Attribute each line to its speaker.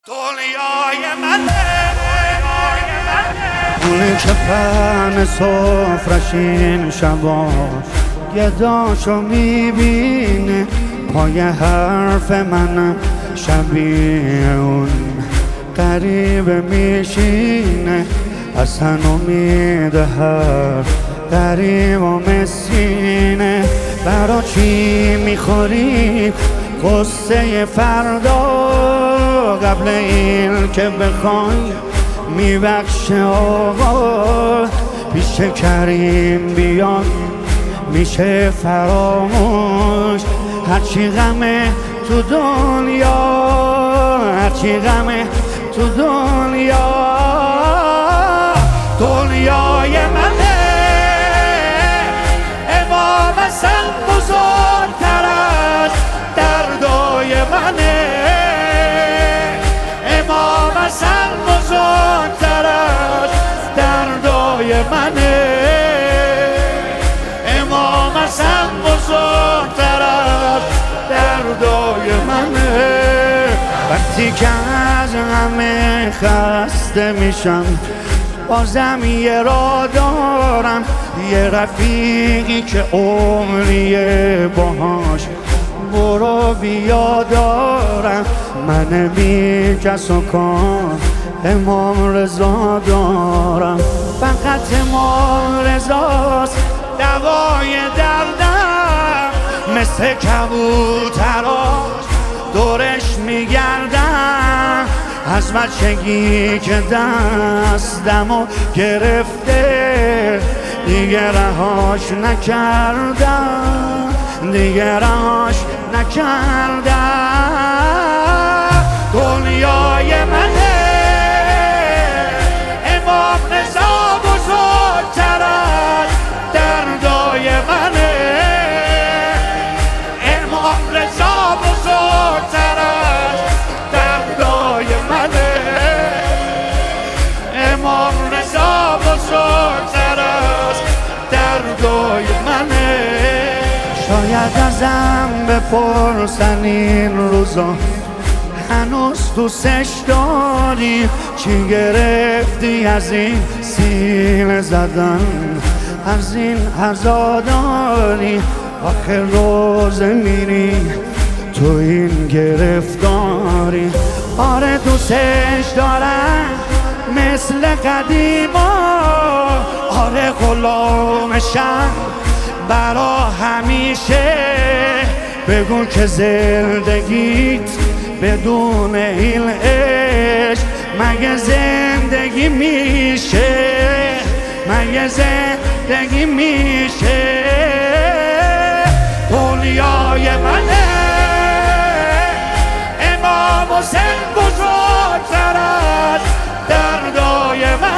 Speaker 1: دنیای منه
Speaker 2: اونی که پهن سفرش این شباش گداشو میبینه پای حرف منم شبیه اون غریبه میشینه اصلا امید هر غریب و مسکینه. برا چی میخوری قصه فردا قبل این که بخوای میبخشه آقا پیش کریم بیان میشه فراموش. هرچی غمه تو دنیا هرچی غمه تو دنیا دنیای منه امام حسن بزرگتر از دردای منه امام حسن بزرگتر از دردای منه امام حسن بزرگتر از دردای منه. وقتی که از همه خسته میشم بازم یه راه دارم یه رفیقی که عمریه باهاش برو بیا دارم. من بی کس و کار امام رضا دارم فقط امام رضاست دوای دردم مثل کبوتراش دورش میگردم از بچگی که دستمو گرفته دیگه رهاش نکردم دیگه رهاش نکردم. دنیای منه امام رضا بزرگتر از دردای منه امام رضا بزرگتر از دردای منه امام رضا بزرگتر از دردای منه. شاید ازم بپرسن این روزا هنوز دوستش داری چی گرفتی از این سینه زدن از این عزاداری آخر روز میری تو این گرفتاری. آره دوستش دارم مثل قدیما آره غلامشم برا همیشه. بگو که زندگیت بدون این عشق مگه زندگی میشه مگه زندگی میشه. دنیای منه امام حسین بزرگتر از دردای من